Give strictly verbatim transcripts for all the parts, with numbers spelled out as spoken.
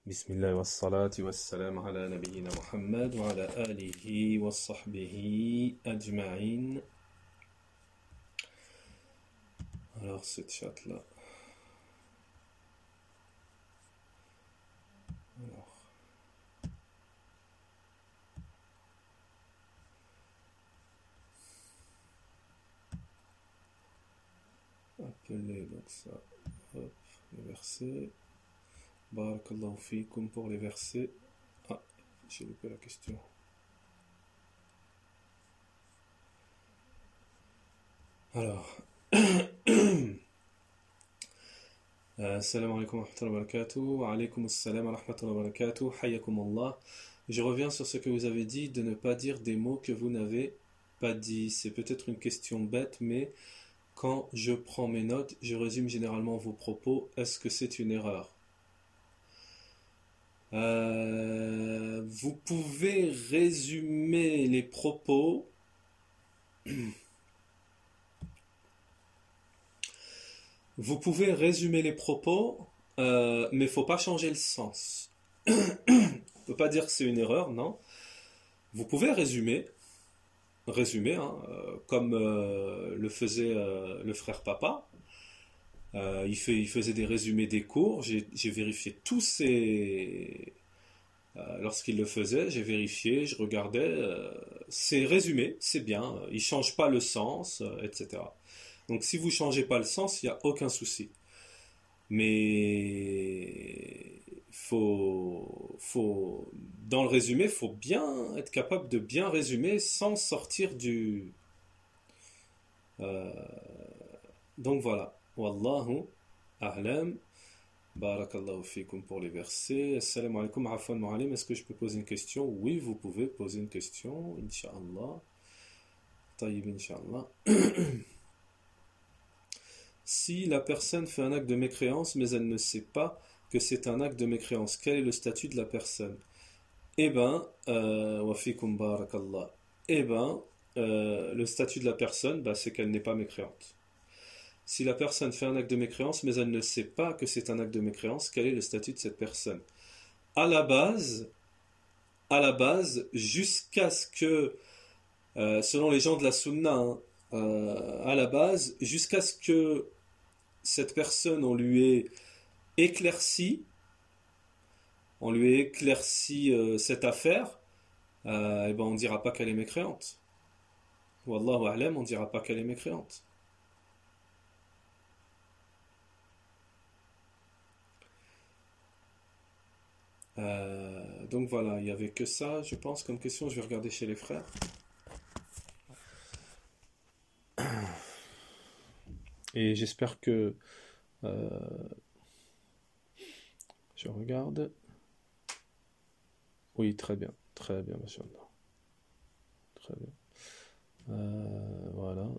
بسم الله والصلاة والسلام على نبينا محمد وعلى آله وصحبه أجمعين. Alors cette chatte là. Alors. Appelez donc ça. Hop, le verset. Barakallahu fikum pour les versets. Ah, j'ai loupé la question. Alors. Assalamu alaikum wa rahmatullahi wa barakatuh. Wa alaikum assalam wa rahmatullahi wa barakatuh. Hayyakum Allah. Je reviens sur ce que vous avez dit de ne pas dire des mots que vous n'avez pas dit. C'est peut-être une question bête, mais quand je prends mes notes, je résume généralement vos propos. Est-ce que c'est une erreur ? Euh, vous pouvez résumer les propos. Vous pouvez résumer les propos, euh, mais il ne faut pas changer le sens. On ne peut pas dire que c'est une erreur, non. Vous pouvez résumer, résumer hein, euh, comme euh, le faisait euh, le frère Papa. Euh, il, fait, il faisait des résumés des cours. J'ai, j'ai vérifié tous ces... Euh, lorsqu'il le faisait, j'ai vérifié, je regardais. Euh, c'est résumé, c'est bien. Il ne change pas le sens, euh, et cetera. Donc si vous ne changez pas le sens, il n'y a aucun souci. Mais faut, faut, dans le résumé, il faut bien être capable de bien résumer sans sortir du... Euh, donc voilà. Wallahu a'lam. Barakallahu fikum pour les versets. Assalamu alaikum. Afwan Mu'alim. Est-ce que je peux poser une question? Oui, vous pouvez poser une question. Inch'Allah. Taïb, Inch'Allah. Si la personne fait un acte de mécréance, mais elle ne sait pas que c'est un acte de mécréance, quel est le statut de la personne? Eh ben, euh, wa fikum barakallah. Eh ben, euh, le statut de la personne, bah, c'est qu'elle n'est pas mécréante. Si la personne fait un acte de mécréance, mais elle ne sait pas que c'est un acte de mécréance, quel est le statut de cette personne? À la base, à la base, jusqu'à ce que, euh, selon les gens de la Sunna, hein, euh, à la base, jusqu'à ce que cette personne, on lui ait éclairci, on lui ait éclairci euh, cette affaire, euh, et ben on ne dira pas qu'elle est mécréante. Wallahu a'lam, on ne dira pas qu'elle est mécréante. Euh, donc voilà, il n'y avait que ça, je pense, comme question. Je vais regarder chez les frères. Et j'espère que... Euh, je regarde. Oui, très bien. Très bien, machallah. Très bien. Euh, voilà.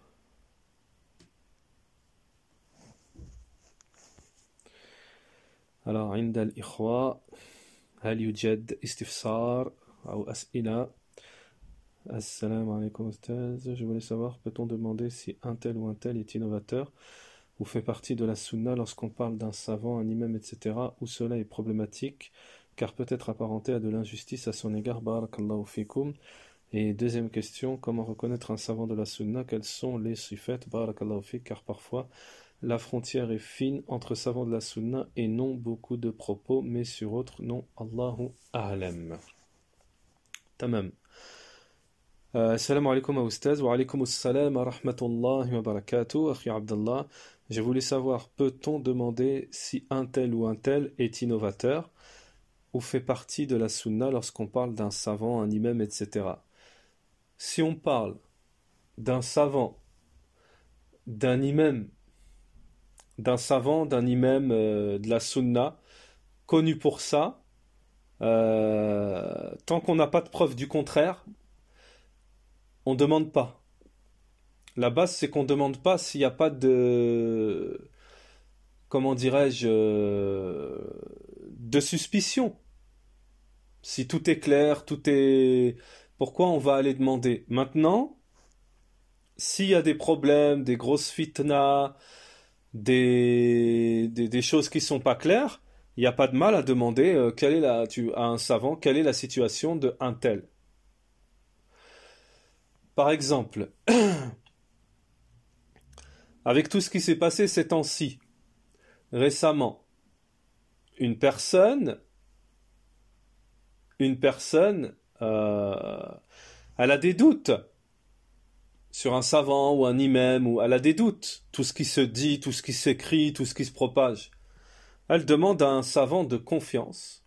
Alors, عند الإخوة هل يوجد استفسار أو أسئلة؟ Assalamu alaikum Ustaz. Je voulais savoir, peut-on demander si un tel ou un tel est innovateur ou fait partie de la sunna lorsqu'on parle d'un savant, un imam, et cetera, où cela est problématique, car peut être apparenté à de l'injustice à son égard. Barakallahu fikum. Et deuxième question, comment reconnaître un savant de la sunna? Quels sont les sifat? Barakallahu fik, car parfois la frontière est fine entre savants de la sunna et non beaucoup de propos, mais sur autres non. Allahu a'lam. Tamam. Euh, Assalamu alaikum à Oustaz, wa alaikum assalam wa rahmatullahi wa barakatuh, Akhi Abdallah. Je voulais savoir, peut-on demander si un tel ou un tel est innovateur ou fait partie de la sunna lorsqu'on parle d'un savant, un imam, et cetera. Si on parle d'un savant, d'un imam, d'un savant, d'un imam euh, de la sunna, connu pour ça, euh, tant qu'on n'a pas de preuve du contraire, on ne demande pas. La base, c'est qu'on ne demande pas s'il n'y a pas de... Comment dirais-je euh, de suspicion. Si tout est clair, tout est... Pourquoi on va aller demander? Maintenant, s'il y a des problèmes, des grosses fitnas, des, des, des choses qui ne sont pas claires, il n'y a pas de mal à demander euh, quelle est la, tu, à un savant quelle est la situation de un tel. Par exemple, avec tout ce qui s'est passé ces temps-ci, récemment, une personne, une personne, euh, elle a des doutes sur un savant ou un imam, ou elle a des doutes. Tout ce qui se dit, tout ce qui s'écrit, tout ce qui se propage. Elle demande à un savant de confiance.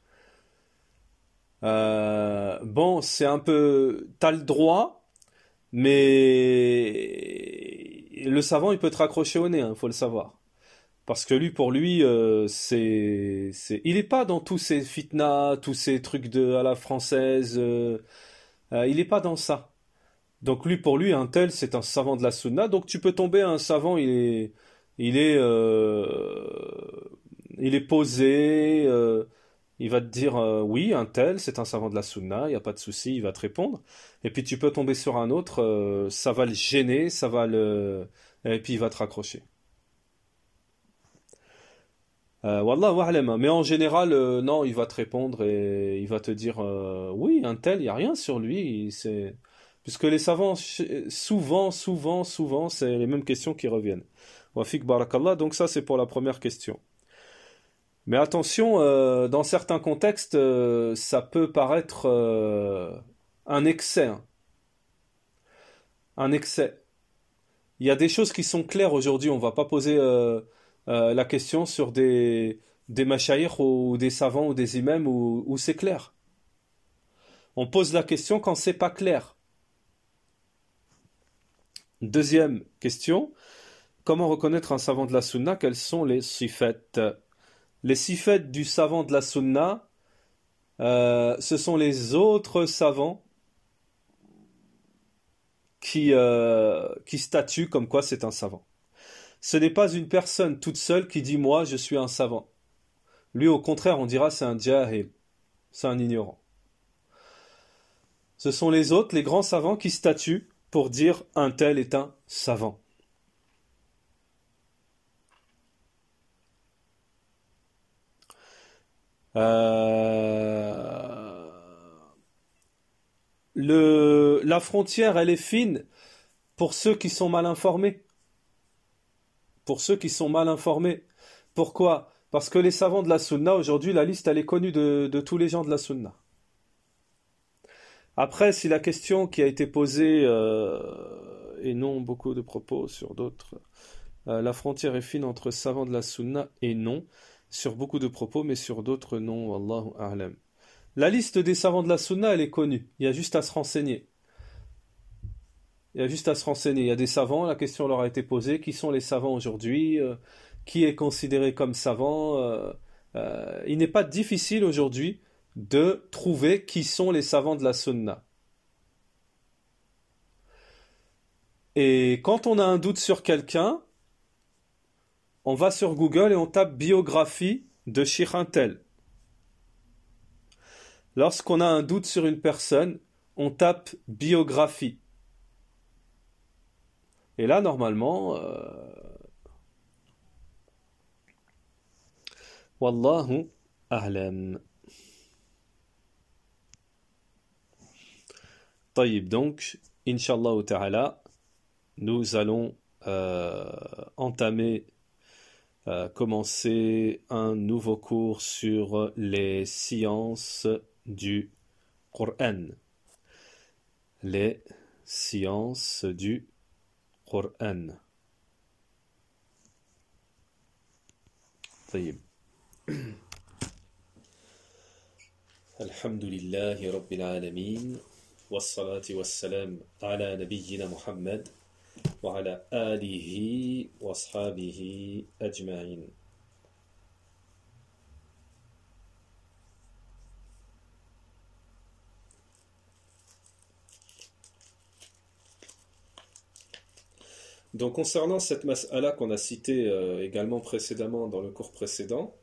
Euh, bon, c'est un peu... T'as le droit, mais le savant, il peut te raccrocher au nez, il hein, faut le savoir. Parce que lui, pour lui, euh, c'est, c'est, il est pas dans tous ces fitnas, tous ces trucs de à la française. Euh, euh, il est pas dans ça. Donc lui, pour lui, un tel, c'est un savant de la sunna. Donc tu peux tomber à un savant, il est, il est, euh, il est posé. Euh, il va te dire euh, oui, un tel, c'est un savant de la sunna. Il y a pas de souci, il va te répondre. Et puis tu peux tomber sur un autre, euh, ça va le gêner, ça va le, et puis il va te raccrocher. Euh, Wallahu a'lam. Mais en général, euh, non, il va te répondre et il va te dire euh, oui, un tel, il n'y a rien sur lui. C'est... Puisque les savants, souvent, souvent, souvent, c'est les mêmes questions qui reviennent. Wafik barakallah, donc ça c'est pour la première question. Mais attention, euh, dans certains contextes, euh, ça peut paraître euh, un excès. Hein. Un excès. Il y a des choses qui sont claires aujourd'hui. On ne va pas poser euh, euh, la question sur des, des machaïrs ou des savants ou des imams où, où c'est clair. On pose la question quand c'est pas clair. Deuxième question. Comment reconnaître un savant de la sunna? Quels sont les sifat? Les sifat du savant de la sunna, euh, ce sont les autres savants qui, euh, qui statuent comme quoi c'est un savant. Ce n'est pas une personne toute seule qui dit moi je suis un savant. Lui au contraire on dira c'est un jahil, c'est un ignorant. Ce sont les autres, les grands savants qui statuent pour dire un tel est un savant. Euh... Le... La frontière elle est fine pour ceux qui sont mal informés. Pour ceux qui sont mal informés. Pourquoi? Parce que les savants de la sunna, aujourd'hui, la liste, elle est connue de, de tous les gens de la sunna. Après, si la question qui a été posée, euh, et non beaucoup de propos sur d'autres, euh, la frontière est fine entre savants de la sunna et non, sur beaucoup de propos, mais sur d'autres non, wallahu a'lam. La liste des savants de la sunna, elle est connue. Il y a juste à se renseigner. Il y a juste à se renseigner. Il y a des savants, la question leur a été posée, qui sont les savants aujourd'hui, euh, qui est considéré comme savant. euh, euh, il n'est pas difficile aujourd'hui de trouver qui sont les savants de la sunna. Et quand on a un doute sur quelqu'un, on va sur Google et on tape biographie de Sheikh Intel. Lorsqu'on a un doute sur une personne, on tape biographie. Et là, normalement, euh, Wallahu a'lam. Taïb, donc, Inch'Allah ta'ala, nous allons euh, entamer, euh, commencer un nouveau cours sur les sciences du Coran. Les sciences du Coran. طيب. الحمد لله رب العالمين والصلاة والسلام على نبينا محمد وعلى آله وأصحابه أجمعين. Donc concernant cette mas'ala qu'on a citée euh, également précédemment dans le cours précédent,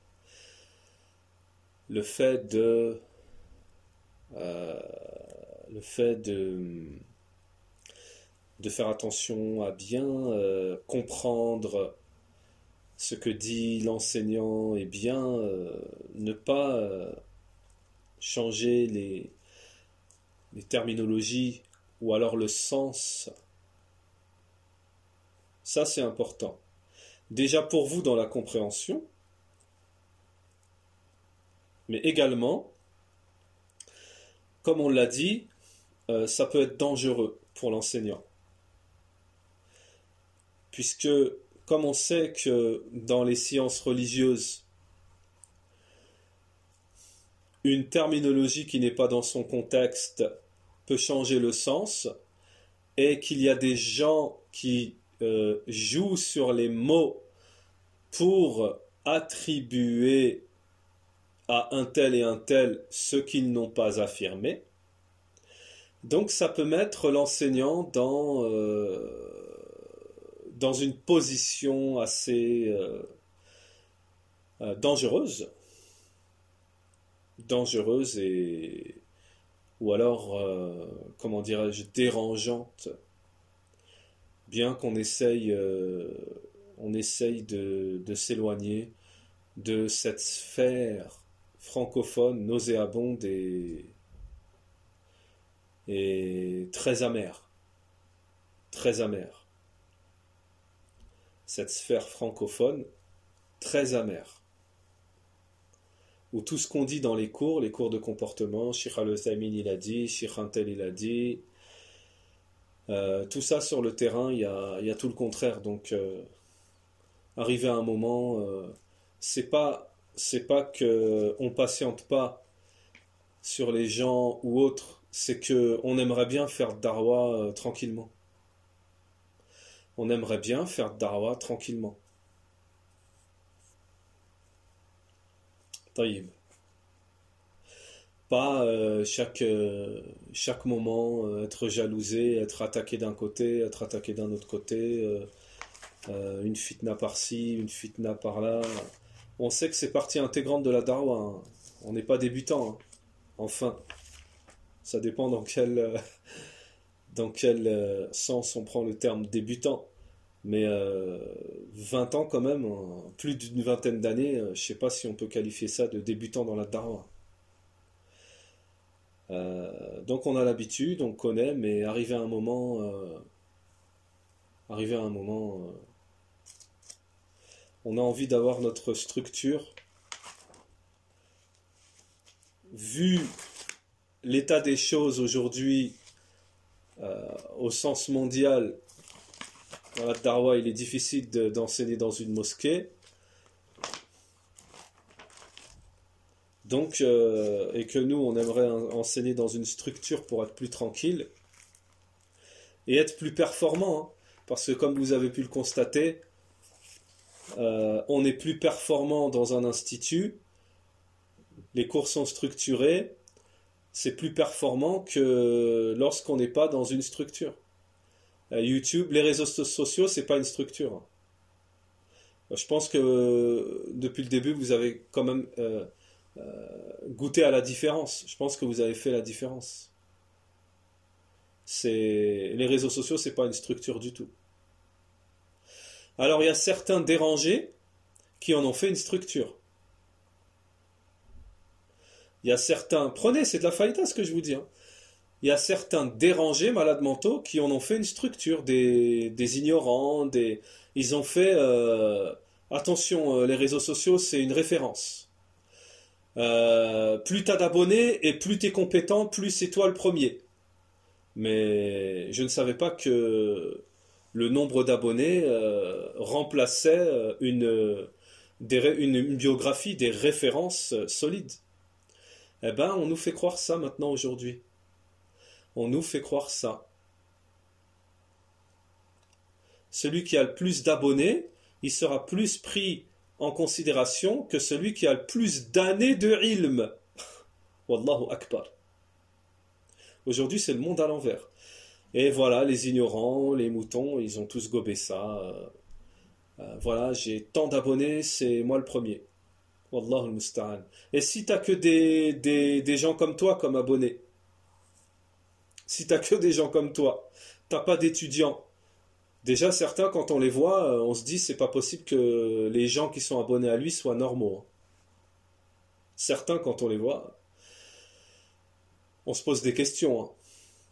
le fait de euh, le fait de de faire attention à bien euh, comprendre ce que dit l'enseignant est bien, euh, ne pas euh, changer les, les terminologies ou alors le sens. Ça, c'est important. Déjà pour vous dans la compréhension, mais également, comme on l'a dit, euh, ça peut être dangereux pour l'enseignant. Puisque, comme on sait que dans les sciences religieuses, une terminologie qui n'est pas dans son contexte peut changer le sens, et qu'il y a des gens qui euh, jouent sur les mots pour attribuer à un tel et un tel ce qu'ils n'ont pas affirmé. Donc ça peut mettre l'enseignant dans, euh, dans une position assez euh, euh, dangereuse, dangereuse et ou alors, euh, comment dirais-je, dérangeante, bien qu'on essaye, euh, on essaye de, de s'éloigner de cette sphère francophone nauséabonde et, et très amère, très amère. Cette sphère francophone très amère, où tout ce qu'on dit dans les cours, les cours de comportement, Cheikh Al-Uthaymin il a dit, Cheikh Antel il a dit, euh, tout ça sur le terrain, il y a, il y a tout le contraire. Donc, euh, arrivé à un moment, euh, c'est pas, c'est pas que on patiente pas sur les gens ou autres, c'est que on aimerait bien faire darwa euh, tranquillement. On aimerait bien faire darwa tranquillement. Taïb. Pas euh, chaque, euh, chaque moment euh, être jalousé, être attaqué d'un côté, être attaqué d'un autre côté, euh, euh, une fitna par-ci, une fitna par-là. On sait que c'est partie intégrante de la darwa. Hein. On n'est pas débutant. Hein. Enfin, ça dépend dans quel, euh, dans quel euh, sens on prend le terme débutant. Mais euh, vingt ans quand même, hein, plus d'une vingtaine d'années, euh, je ne sais pas si on peut qualifier ça de débutant dans la darwa. Euh, donc on a l'habitude, on connaît, mais arrivé à un moment, euh, arrivé à un moment, euh, on a envie d'avoir notre structure. Vu l'état des choses aujourd'hui, euh, au sens mondial, dans la darwa, il est difficile de, d'enseigner dans une mosquée. Donc, euh, et que nous, on aimerait enseigner dans une structure pour être plus tranquille et être plus performant. Hein, parce que comme vous avez pu le constater, euh, on est plus performant dans un institut, les cours sont structurés, c'est plus performant que lorsqu'on n'est pas dans une structure. Euh, YouTube, les réseaux sociaux, c'est pas une structure. Hein. Je pense que euh, depuis le début, vous avez quand même... Euh, Euh, goûter à la différence. Je pense que vous avez fait la différence. C'est... Les réseaux sociaux, c'est pas une structure du tout. Alors il y a certains dérangés qui en ont fait une structure. Il y a certains... Prenez, c'est de la faïda ce que je vous dis. Hein. Il y a certains dérangés, malades mentaux, qui en ont fait une structure. Des, des ignorants, des... Ils ont fait... Euh... Attention, euh, les réseaux sociaux, c'est une référence. Euh, plus t'as d'abonnés et plus t'es compétent, plus c'est toi le premier. Mais je ne savais pas que le nombre d'abonnés euh, remplaçait une, des, une, une biographie, des références solides. Eh ben, on nous fait croire ça maintenant aujourd'hui. On nous fait croire ça. Celui qui a le plus d'abonnés, il sera plus pris en considération que celui qui a le plus d'années de ilm. Wallahu akbar. Aujourd'hui, c'est le monde à l'envers. Et voilà, les ignorants, les moutons, ils ont tous gobé ça. Euh, euh, voilà, j'ai tant d'abonnés, c'est moi le premier. Wallahu al-musta'an. Et si t'as que des, des, des gens comme toi comme abonnés, si t'as que des gens comme toi, t'as pas d'étudiants, Déjà, certains, quand on les voit, euh, on se dit c'est pas possible que les gens qui sont abonnés à lui soient normaux, hein. Certains, quand on les voit, on se pose des questions, hein.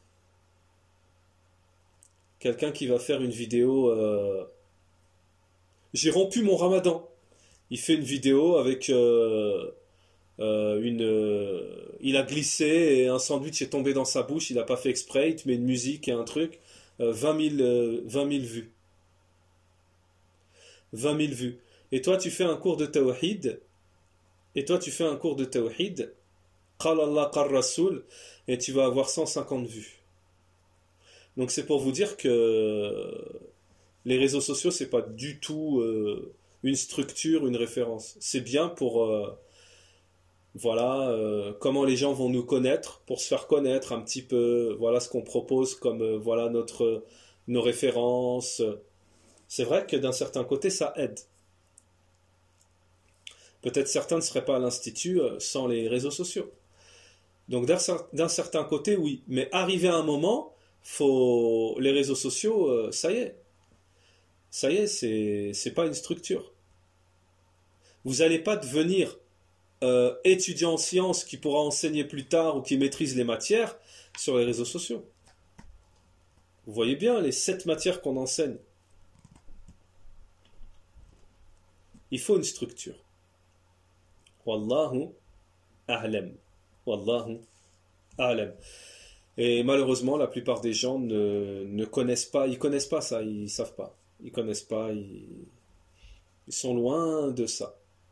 Quelqu'un qui va faire une vidéo, euh, j'ai rompu mon ramadan. Il fait une vidéo avec euh, euh, une, euh, il a glissé et un sandwich est tombé dans sa bouche. Il n'a pas fait exprès. Il te met une musique et un truc. Euh, vingt mille, euh, vingt mille vues. vingt mille vues. Et toi, tu fais un cours de tawhid. Et toi, tu fais un cours de tawhid. Qal Allah, qal Rasoul. Et tu vas avoir cent cinquante vues. Donc c'est pour vous dire que les réseaux sociaux, c'est pas du tout euh, une structure, une référence. C'est bien pour euh, voilà euh, comment les gens vont nous connaître, pour se faire connaître un petit peu. Voilà ce qu'on propose comme euh, voilà notre nos références. C'est vrai que d'un certain côté, ça aide. Peut-être certains ne seraient pas à l'institut euh, sans les réseaux sociaux. Donc d'un, d'un certain côté, oui. Mais arrivé à un moment, faut les réseaux sociaux, euh, ça y est. Ça y est, c'est, c'est pas une structure. Vous n'allez pas devenir euh, étudiant en sciences qui pourra enseigner plus tard ou qui maîtrise les matières sur les réseaux sociaux. Vous voyez bien les sept matières qu'on enseigne. Il faut une structure. Wallahu a'lam. Wallahu a'lam. Et malheureusement, la plupart des gens ne, ne connaissent pas, ils connaissent pas ça, ils savent pas. Ils connaissent pas, ils, ils sont loin de ça.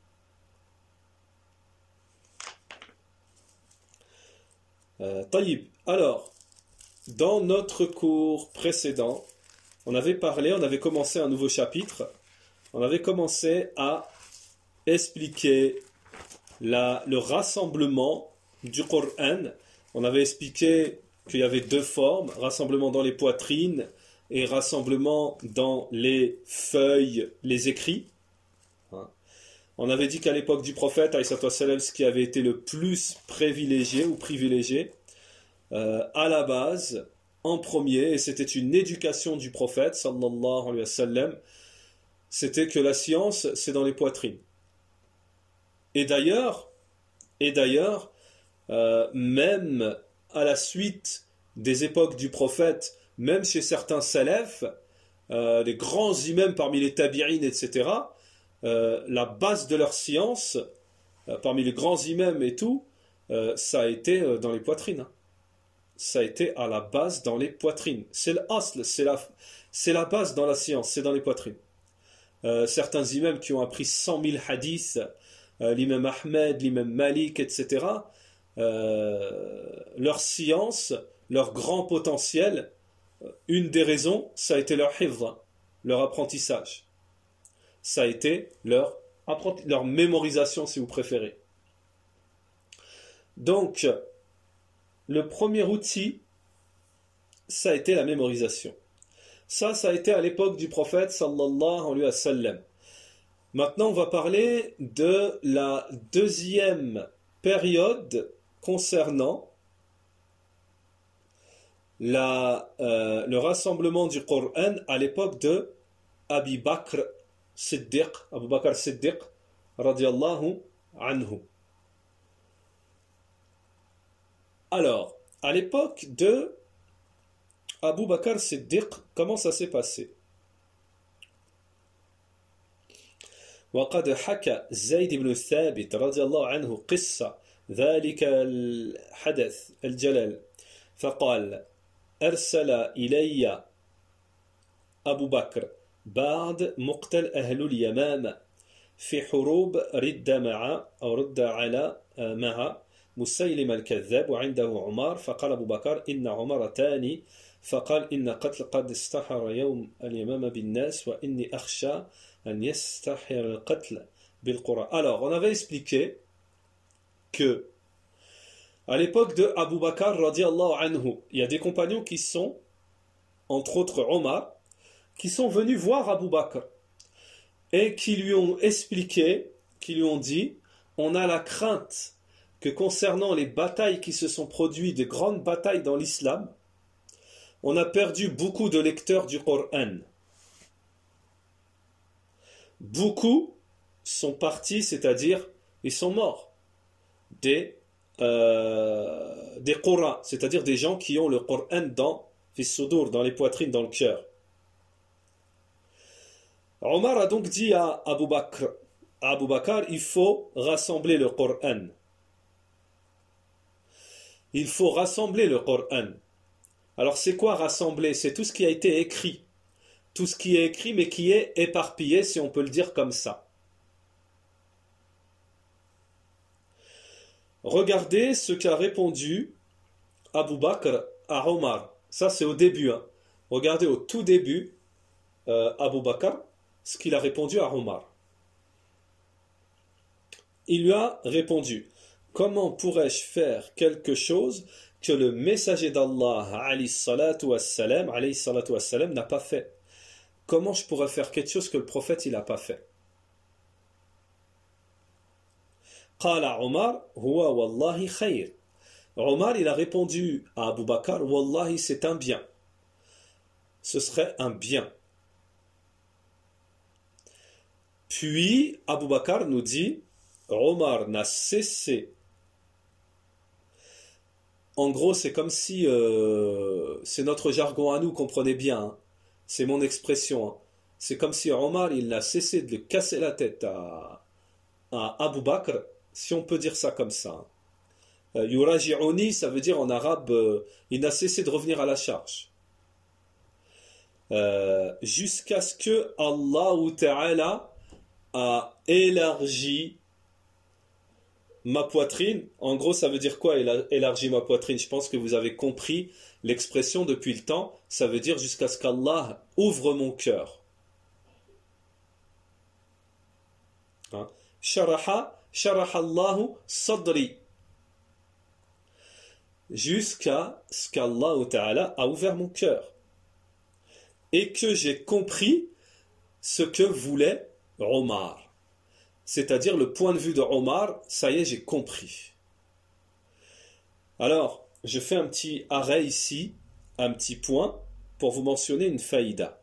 Euh, Taïb. Alors, dans notre cours précédent, on avait parlé, on avait commencé un nouveau chapitre. On avait commencé à expliquer la, le rassemblement du Coran. On avait expliqué qu'il y avait deux formes, rassemblement dans les poitrines et rassemblement dans les feuilles, les écrits. On avait dit qu'à l'époque du prophète, ce qui avait été le plus privilégié ou privilégié, euh, à la base, en premier, et c'était une éducation du prophète, sallallahu alayhi wa sallam, c'était que la science, c'est dans les poitrines. Et d'ailleurs, et d'ailleurs, euh, même à la suite des époques du prophète, même chez certains salafs, euh, les grands imams parmi les tabi'in, et cetera, euh, la base de leur science, euh, parmi les grands imams et tout, euh, ça a été euh, dans les poitrines. Hein. Ça a été à la base dans les poitrines. C'est l'asl, c'est la, c'est la base dans la science, c'est dans les poitrines. Euh, certains imams qui ont appris cent mille hadiths, euh, l'imam Ahmed, l'imam Malik, et cetera, euh, leur science, leur grand potentiel, une des raisons, ça a été leur hifz, leur apprentissage. Ça a été leur, leur mémorisation, si vous préférez. Donc, le premier outil, ça a été la mémorisation. Ça, ça a été à l'époque du prophète, sallallahu alayhi wa sallam. Maintenant, on va parler de la deuxième période concernant la, euh, le rassemblement du Coran à l'époque de Abi Bakr Siddiq, Abu Bakr Siddiq, radiallahu anhu. Alors, à l'époque de Abu Bakr Siddiq, comment ça s'est passé? وقد حكى زيد بن ثابت رضي الله عنه قصة ذلك الحدث الجلل فقال أرسل إلي أبو بكر بعد مقتل أهل اليمامة في حروب رد مع أو رد على مع مسيلم الكذاب وعنده عمر فقال أبو بكر إن عمر تاني فقال إن قتل قد استحر يوم اليمامة بالناس وإني أخشى أن يستحر القتل بالقرى. Alors, on avait expliqué que à l'époque de Abu Bakr radiallahu anhu, il y a des compagnons qui sont, entre autres Omar, qui sont venus voir Abu Bakr et qui lui ont expliqué, qui lui ont dit, on a la crainte que concernant les batailles qui se sont produites, de grandes batailles dans l'islam, on a perdu beaucoup de lecteurs du Coran. beaucoup sont partis, c'est-à-dire ils sont morts. Des, euh, des Qur'an, c'est-à-dire des gens qui ont le Qur'an dans fis sudur, dans les poitrines, dans le cœur. Omar a donc dit à Abu Bakr, à Abu Bakr, il faut rassembler le Qur'an. Il faut rassembler le Qur'an. Alors c'est quoi rassembler? C'est tout ce qui a été écrit. Tout ce qui est écrit mais qui est éparpillé, si on peut le dire comme ça. Regardez ce qu'a répondu Abu Bakr à Omar. Ça c'est au début. Hein. Regardez au tout début euh, Abu Bakr, ce qu'il a répondu à Omar. Il lui a répondu: comment pourrais-je faire quelque chose que le messager d'Allah alayhi salatu wassalam, alayhi salatu wassalam n'a pas fait? Comment je pourrais faire quelque chose que le prophète il n'a pas fait? Qala Omar, huwa wallahi khayr. Omar il a répondu à Abu Bakr: wallahi c'est un bien. Ce serait un bien. Puis Abu Bakr nous dit: Omar n'a cessé. En gros, c'est comme si euh, c'est notre jargon à nous, comprenez bien. Hein. C'est mon expression. Hein. C'est comme si Omar il n'a cessé de le casser la tête à, à Abu Bakr, si on peut dire ça comme ça. Euh, Yuraji'uni, ça veut dire en arabe, euh, il n'a cessé de revenir à la charge. Euh, jusqu'à ce que Allah Ta'ala a élargi ma poitrine. En gros, ça veut dire quoi, élargi ma poitrine? Je pense que vous avez compris l'expression depuis le temps. Ça veut dire jusqu'à ce qu'Allah ouvre mon cœur. Hein? Sharaha, sharaha Allahu sadri. Jusqu'à ce qu'Allah Ta'ala a ouvert mon cœur. Et que j'ai compris ce que voulait Omar. C'est-à-dire le point de vue de Omar, ça y est, j'ai compris. Alors, je fais un petit arrêt ici, un petit point, pour vous mentionner une faïda.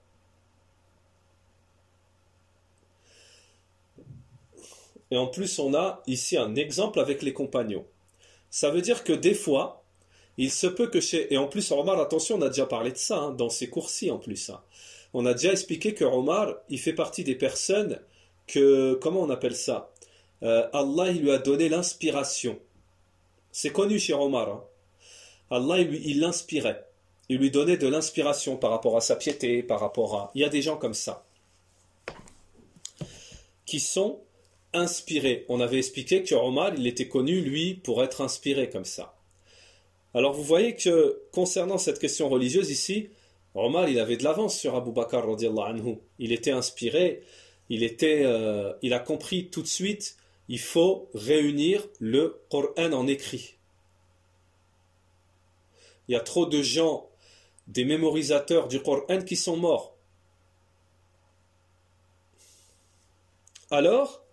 Et en plus, on a ici un exemple avec les compagnons. Ça veut dire que des fois, il se peut que chez... Et en plus, Omar, attention, on a déjà parlé de ça, hein, dans ces cours-ci en plus. Hein. On a déjà expliqué que Omar, il fait partie des personnes que, comment on appelle ça, euh, Allah il lui a donné l'inspiration. C'est connu chez Omar. Hein. Allah il, lui, il l'inspirait. Il lui donnait de l'inspiration par rapport à sa piété, par rapport à... Il y a des gens comme ça qui sont inspirés. On avait expliqué que Omar il était connu, lui, pour être inspiré comme ça. Alors vous voyez que concernant cette question religieuse ici, Omar il avait de l'avance sur Abu Bakr radiyallahu anhu. Il était inspiré. Il, était, euh, il a compris tout de suite, il faut réunir le Coran en écrit. Il y a trop de gens, des mémorisateurs du Coran qui sont morts. Alors,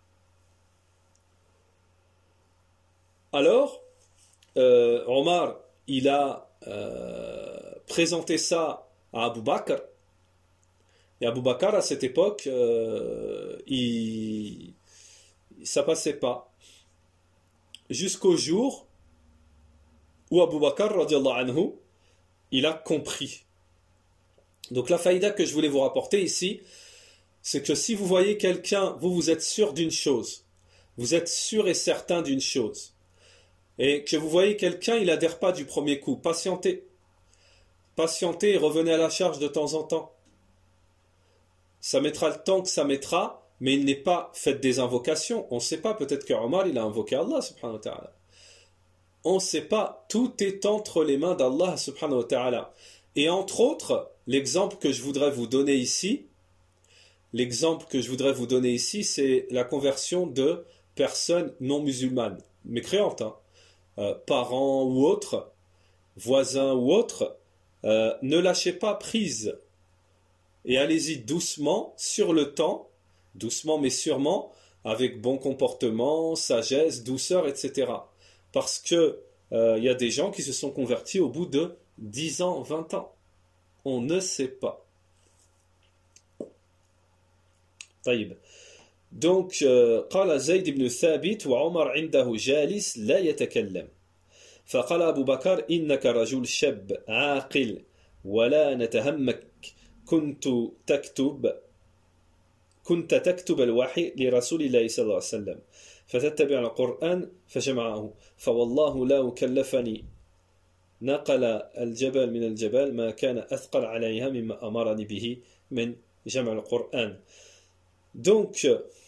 alors euh, Omar, il a euh, présenté ça à Abu Bakr. Et Abu Bakr, à cette époque, euh, il, ça passait pas. Jusqu'au jour où Abu Bakr, radiallahu anhu, il a compris. Donc la faïda que je voulais vous rapporter ici, c'est que si vous voyez quelqu'un, vous, vous êtes sûr d'une chose, vous êtes sûr et certain d'une chose, et que vous voyez quelqu'un, il n'adhère pas du premier coup, patientez. Patientez et revenez à la charge de temps en temps. Ça mettra le temps que ça mettra, mais il n'est pas fait des invocations. On ne sait pas, peut-être que Omar, il a invoqué Allah, subhanahu wa ta'ala. On ne sait pas, tout est entre les mains d'Allah, subhanahu wa ta'ala. Et entre autres, l'exemple que je voudrais vous donner ici, l'exemple que je voudrais vous donner ici, c'est la conversion de personnes non musulmanes, mécréantes, hein, euh, parents ou autres, voisins ou autres, euh, ne lâchez pas prise. Et allez-y doucement, sur le temps, doucement mais sûrement, avec bon comportement, sagesse, douceur, et cetera. Parce que euh, y a des gens qui se sont convertis au bout de dix ans, vingt ans. On ne sait pas. طيب. Donc, euh, قال زيد بن ثابت وعمر عنده جالس لا يتكلم. فقال أبو بكر إنك رجل شاب عاقل ولا نتهمك كنت تكتب كنت تكتب الوحي لرسول الله صلى الله عليه وسلم فتتبع القرآن فجمعه فوالله لا كلفني نقل الجبل من الجبال ما كان أثقل عليها مما أمرني به من جمع القرآن. Donc,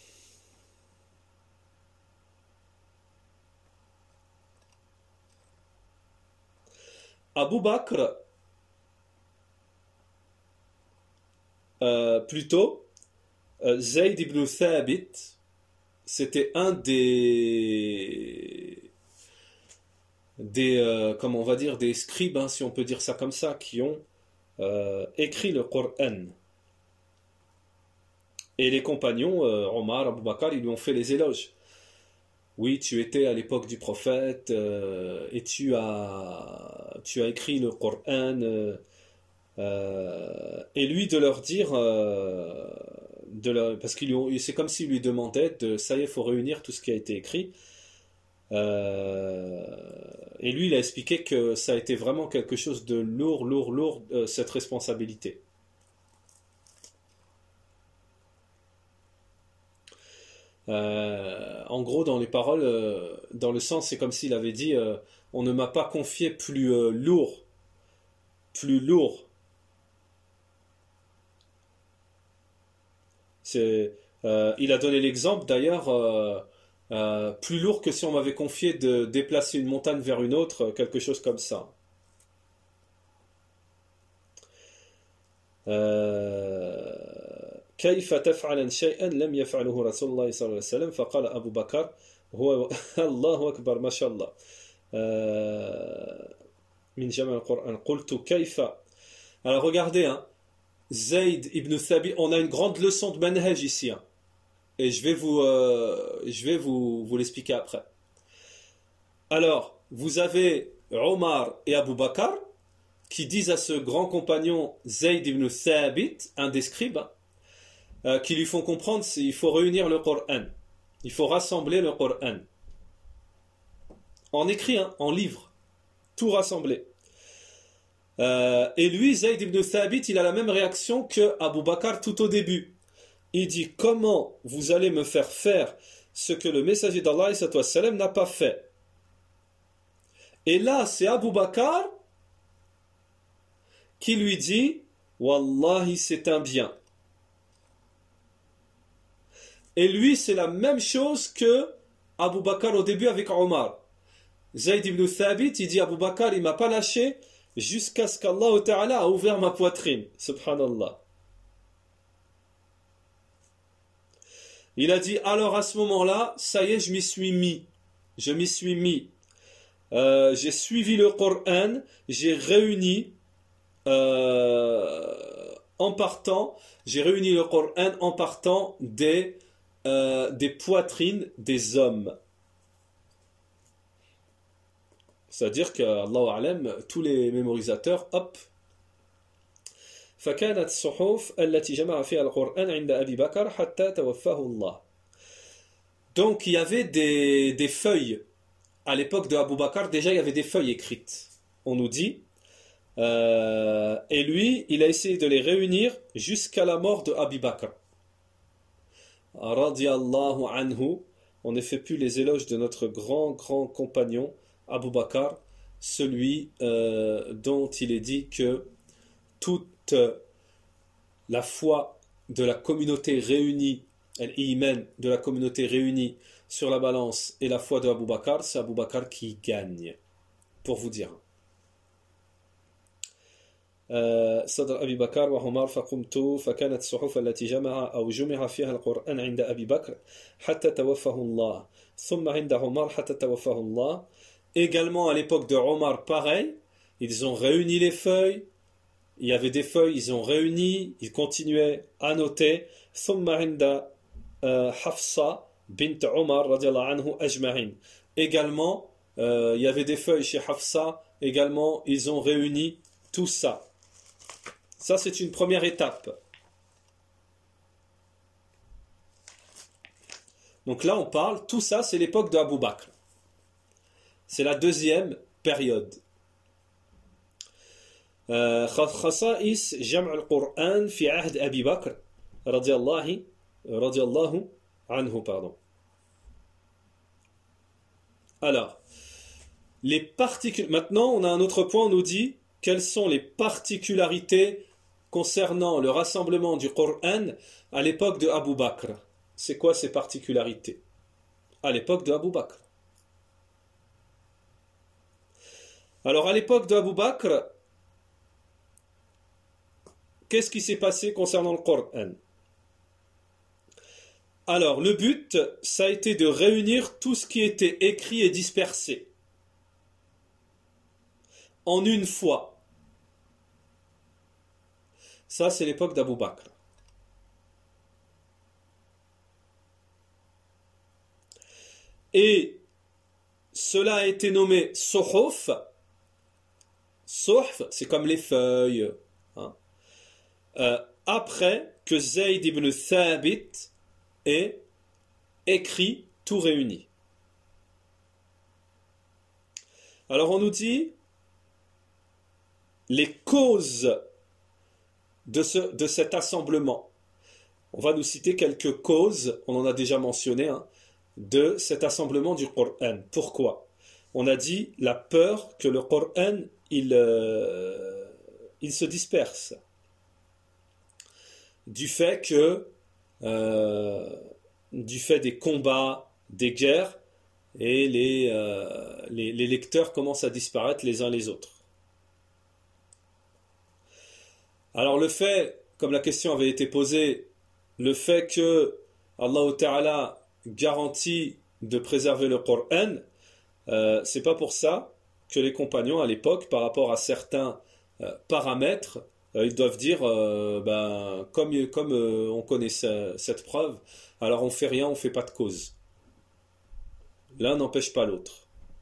Abu Bakr, euh, plutôt, euh, Zayd ibn Thabit, c'était un des, des euh, comment on va dire, des scribes, hein, si on peut dire ça comme ça, qui ont euh, écrit le Coran. Et les compagnons, euh, Omar, Abu Bakr, ils lui ont fait les éloges. Oui, tu étais à l'époque du prophète euh, et tu as, tu as écrit le Coran. Euh, euh, et lui de leur dire, euh, de leur, parce qu'il c'est comme s'il lui demandait de, ça y est, il faut réunir tout ce qui a été écrit. Euh, et lui, il a expliqué que ça a été vraiment quelque chose de lourd, lourd, lourd, euh, cette responsabilité. Euh, en gros, dans les paroles, euh, dans le sens, c'est comme s'il avait dit euh, on ne m'a pas confié plus euh, lourd, plus lourd. C'est, euh, il a donné l'exemple d'ailleurs, euh, euh, plus lourd que si on m'avait confié de déplacer une montagne vers une autre, quelque chose comme ça. Euh, كيف تفعل شيئا لم يفعله رسول الله صلى الله عليه وسلم فقال أبو بكر هو الله أكبر ما شاء الله من جمع القرآن قلت كيف. Alors regardez, hein, Zayd ibn Thabit, on a une grande leçon de manhaj ici, hein, et je vais vous euh, je vais vous, vous l'expliquer après. Alors vous avez Omar et Abu Bakr qui disent à ce grand compagnon Zayd ibn Thabit, un des scribes, Euh, qui lui font comprendre qu'il faut réunir le Coran, il faut rassembler le Coran en écrit, hein, en livre, tout rassembler. Euh, et lui, Zayd ibn Thabit, il a la même réaction que Abu Bakr tout au début. Il dit comment vous allez me faire faire ce que le messager d'Allah n'a pas fait. Et là, c'est Abu Bakr qui lui dit Wallahi, c'est un bien. Et lui, c'est la même chose que Abu Bakr au début avec Omar. Zayd ibn Thabit, il dit Abu Bakr, il m'a pas lâché jusqu'à ce qu'Allah Ta'ala a ouvert ma poitrine. Subhanallah. Il a dit, alors à ce moment-là, ça y est, je m'y suis mis. Je m'y suis mis. Euh, j'ai suivi le Coran, j'ai réuni euh, en partant, j'ai réuni le Coran en partant des Euh, des poitrines des hommes. C'est-à-dire que, Allahu A'lam, tous les mémorisateurs, hop. فكانت الصحف التي جمع فيها القرآن عند أبي بكر حتى توفاه الله. Donc il y avait des, des feuilles. À l'époque de Abu Bakr, déjà il y avait des feuilles écrites. On nous dit. Euh, et lui, il a essayé de les réunir jusqu'à la mort de Abu Bakr. Radiallahu anhu, on ne fait plus les éloges de notre grand, grand compagnon, Abu Bakr, celui euh, dont il est dit que toute la foi de la communauté réunie, l'iman de la communauté réunie sur la balance et la foi de Abu Bakr, c'est Abu Bakr qui gagne, pour vous dire. صدر أبي بكر وعمر فقمت فكانت الصحف التي جمع أو جمع فيها القرآن عند أبي بكر حتى توفاه الله ثم عند عمر حتى توفاه الله. Également à l'époque de Omar, pareil, ils ont réuni les feuilles, il y avait des feuilles, ils ont réuni, ils continuaient à noter. ثم عند حفصة بنت عمر رضي الله عنه أجمعين. Également, euh, il y avait des feuilles chez Hafsa, également ils ont réuni tout ça. Ça, c'est une première étape. Donc là, on parle, tout ça, c'est l'époque de Abu Bakr. C'est la deuxième période. خصائص جمع القرآن في عهد أبي بكر رضي الله رضي الله عنه pardon. Alors, les particu- maintenant, on a un autre point, on nous dit quelles sont les particularités concernant le rassemblement du Coran à l'époque de Abu Bakr. C'est quoi ces particularités à l'époque de Abu Bakr? Alors, à l'époque de Abu Bakr, qu'est-ce qui s'est passé concernant le Coran? Alors, le but, ça a été de réunir tout ce qui était écrit et dispersé en une fois. Ça, c'est l'époque d'Abu Bakr. Et cela a été nommé Suhuf. Suhuf, c'est comme les feuilles. Hein. Euh, après que Zayd ibn Thabit ait écrit tout réuni. Alors on nous dit les causes de, ce, de cet assemblement. On va nous citer quelques causes, on en a déjà mentionné, hein, de cet assemblement du Coran. Pourquoi? On a dit la peur que le Coran il, euh, il se disperse. Du fait que euh, du fait des combats, des guerres, et les, euh, les, les lecteurs commencent à disparaître les uns les autres. Alors le fait, comme la question avait été posée, le fait que Allah Ta'ala garantit de préserver le Coran, euh, c'est pas pour ça que les compagnons à l'époque, par rapport à certains euh, paramètres, euh, ils doivent dire, euh, ben, comme, comme euh, on connaît ce, cette preuve, alors on fait rien, on fait pas de cause. L'un n'empêche pas l'autre.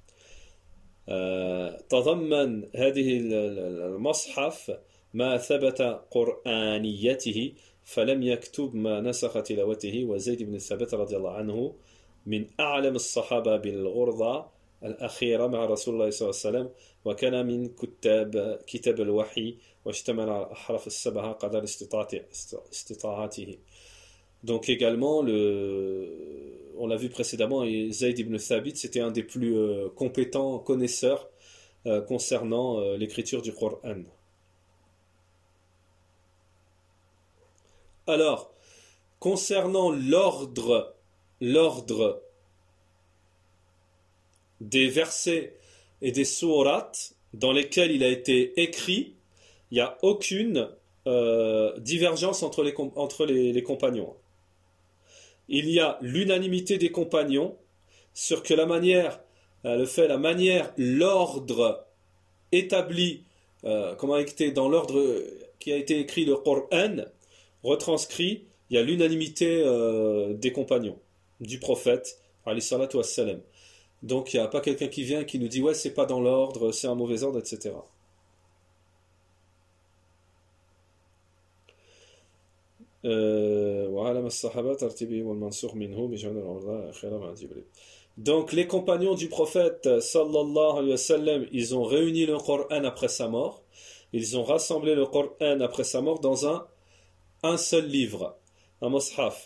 تضمن هذه المصحف ما ثبت قرآنيته فلم يكتب ما نسخ تلاوته وزيد بن ثابت رضي الله عنه من أعلم الصحابة بالغرضة الأخيرة مع رسول الله صلى الله عليه وسلم وكان من كتاب كتاب الوحي واشتمل على الأحرف السبعة قدر استطاعته. Donc également, le, on l'a vu précédemment, Zayd ibn Thabit, c'était un des plus euh, compétents connaisseurs euh, concernant euh, l'écriture du Coran. Alors, concernant l'ordre, l'ordre des versets et des sourates dans lesquels il a été écrit, il n'y a aucune euh, divergence entre les, entre les, les compagnons. Il y a l'unanimité des compagnons sur que la manière, euh, le fait, la manière, l'ordre établi, euh, comment été dans l'ordre qui a été écrit le Coran, retranscrit, il y a l'unanimité euh, des compagnons, du prophète, alayhi salatu wassalam. Donc il n'y a pas quelqu'un qui vient et qui nous dit ouais c'est pas dans l'ordre, c'est un mauvais ordre, et cetera. Donc les compagnons du prophète sallallahu alayhi wa sallam, ils ont réuni le Coran après sa mort, ils ont rassemblé le Coran après sa mort dans un, un seul livre, un mushaf.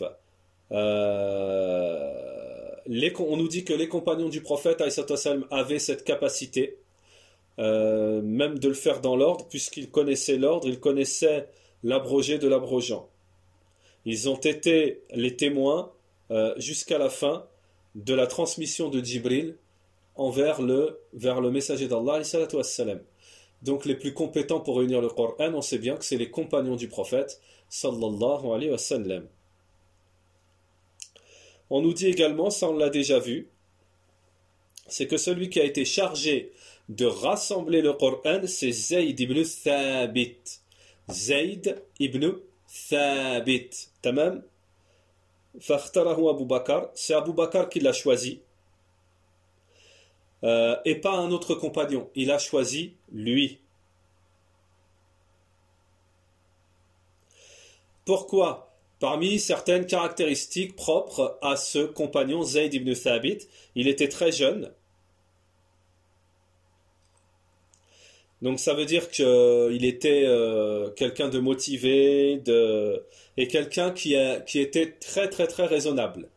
Euh, les, on nous dit que les compagnons du prophète alayhi wa sallam avaient cette capacité, euh, même de le faire dans l'ordre, puisqu'ils connaissaient l'ordre, ils connaissaient l'abrogé de l'abrogeant. Ils ont été les témoins euh, jusqu'à la fin de la transmission de Djibril envers le, vers le messager d'Allah. Donc les plus compétents pour réunir le Coran, on sait bien que c'est les compagnons du prophète sallallahu alayhi wa sallam. On nous dit également, ça on l'a déjà vu, c'est que celui qui a été chargé de rassembler le Coran, c'est Zayd ibn Thabit. Zayd ibn Thabit, tamam. Fakhtarahu Abu Bakr, c'est Abu Bakr qui l'a choisi, euh, et pas un autre compagnon. Il a choisi lui. Pourquoi? Parmi certaines caractéristiques propres à ce compagnon Zayd ibn Thabit, il était très jeune. Donc ça veut dire qu'il était euh, quelqu'un de motivé de, et quelqu'un qui, a, qui était très très très raisonnable.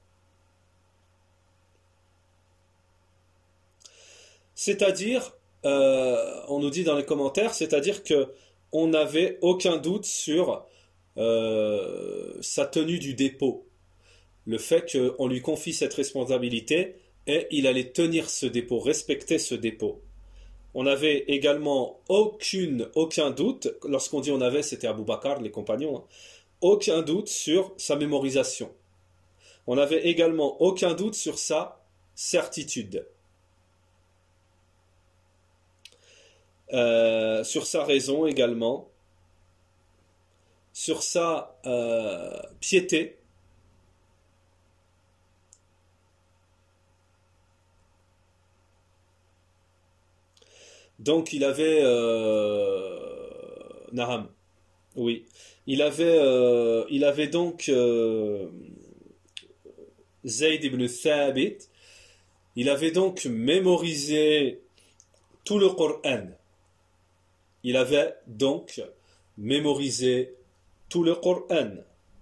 C'est-à-dire, euh, on nous dit dans les commentaires, c'est-à-dire que on n'avait aucun doute sur euh, sa tenue du dépôt. Le fait qu'on lui confie cette responsabilité et il allait tenir ce dépôt, respecter ce dépôt. On n'avait également aucune, aucun doute, lorsqu'on dit on avait, c'était Abu Bakr, les compagnons, hein, aucun doute sur sa mémorisation. On n'avait également aucun doute sur sa certitude, euh, sur sa raison également, sur sa euh, piété. Donc il avait euh, Naham, oui, il avait euh, il avait donc euh, Zayd ibn Thabit, il avait donc mémorisé tout le Coran. Il avait donc mémorisé tout le Coran,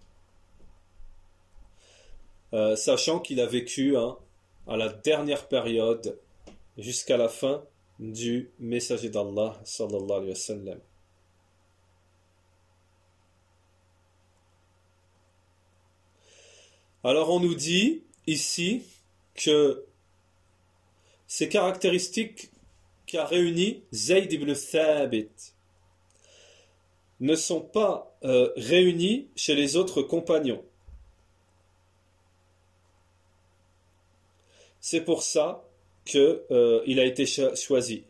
euh, sachant qu'il a vécu hein, à la dernière période jusqu'à la fin du messager d'Allah sallallahu alayhi wa sallam. Alors on nous dit ici que ces caractéristiques qu'a réuni Zayd ibn Thabit ne sont pas euh, réunies chez les autres compagnons. C'est pour ça qu'il euh, a été choisi.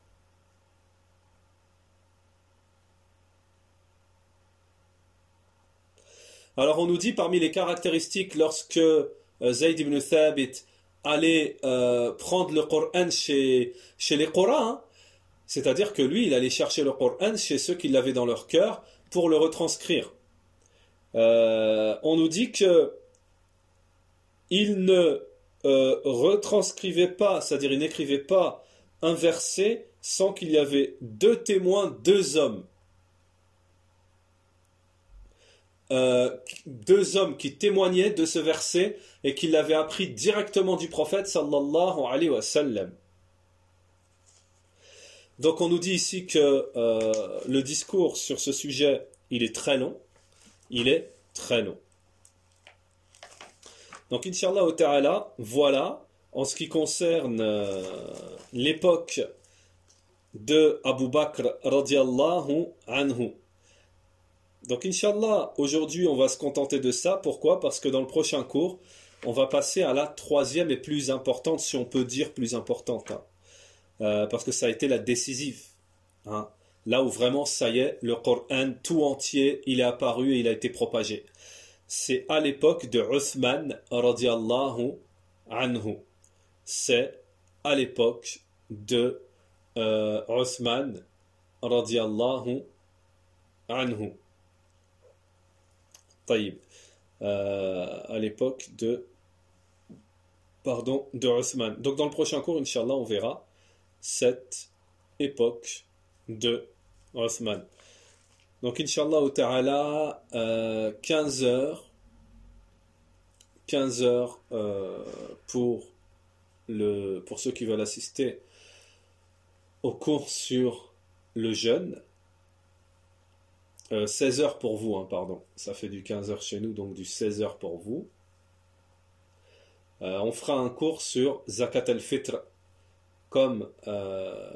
Alors on nous dit parmi les caractéristiques lorsque euh, Zayd ibn Thabit allait euh, prendre le Coran chez, chez les Qurans, hein, c'est-à-dire que lui il allait chercher le Coran chez ceux qui l'avaient dans leur cœur pour le retranscrire. Euh, on nous dit que il ne Euh, retranscrivait pas, c'est-à-dire il n'écrivait pas un verset sans qu'il y avait deux témoins, deux hommes. Euh, deux hommes qui témoignaient de ce verset et qui l'avaient appris directement du prophète sallallahu alayhi wa sallam. Donc on nous dit ici que euh, le discours sur ce sujet, il est très long. Il est très long. Donc, Inch'Allah ta'ala, voilà, en ce qui concerne euh, l'époque de Abu Bakr radiallahu anhu. Donc, Inch'Allah, aujourd'hui, on va se contenter de ça. Pourquoi? Parce que dans le prochain cours, on va passer à la troisième et plus importante, si on peut dire plus importante. Hein. Euh, parce que ça a été la décisive. Hein. Là où vraiment, ça y est, le Coran tout entier, il est apparu et il a été propagé. C'est à l'époque de Uthman radiallahu anhu. C'est à l'époque de euh, Uthman radiallahu anhu. Taïb. Euh, à l'époque de pardon, de Uthman. Donc dans le prochain cours, Inch'Allah, on verra cette époque de Uthman. Donc, Inch'Allah ta'ala, euh, quinze heures, quinze heures euh, pour, le, pour ceux qui veulent assister au cours sur le jeûne. Euh, seize heures pour vous, hein, pardon. Ça fait du quinze heures chez nous, donc du seize heures pour vous. Euh, on fera un cours sur Zakat al-Fitr, comme... Euh,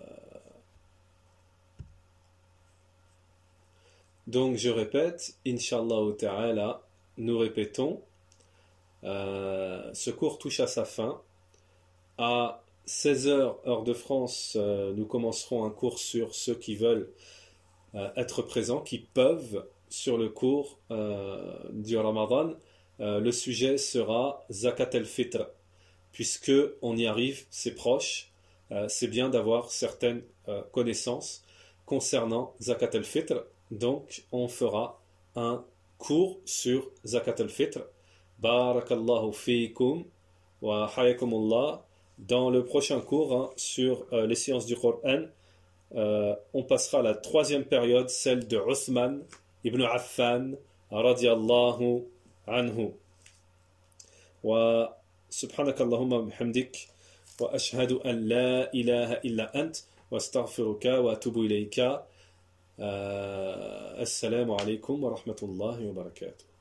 Donc je répète, Inch'Allah ta'ala, nous répétons, euh, ce cours touche à sa fin. À seize heures, heure de France, euh, nous commencerons un cours sur ceux qui veulent euh, être présents, qui peuvent, sur le cours euh, du Ramadan. Euh, le sujet sera Zakat al-Fitr, puisque on y arrive, c'est proche, euh, c'est bien d'avoir certaines euh, connaissances concernant Zakat al-Fitr. Donc, on fera un cours sur Zakat al-Fitr. Barakallahu fiikum wa hayakumullah. Dans le prochain cours hein, sur euh, les sciences du Coran, euh, on passera à la troisième période, celle de Uthman ibn Affan radiyallahu anhu. Wa subhanakallahumma bihamdik wa ashhadu an la ilaha illa ant wa astaghfiruka wa atubu ilayka. Assalamu alaikum wa rahmatullahi wa barakatuh.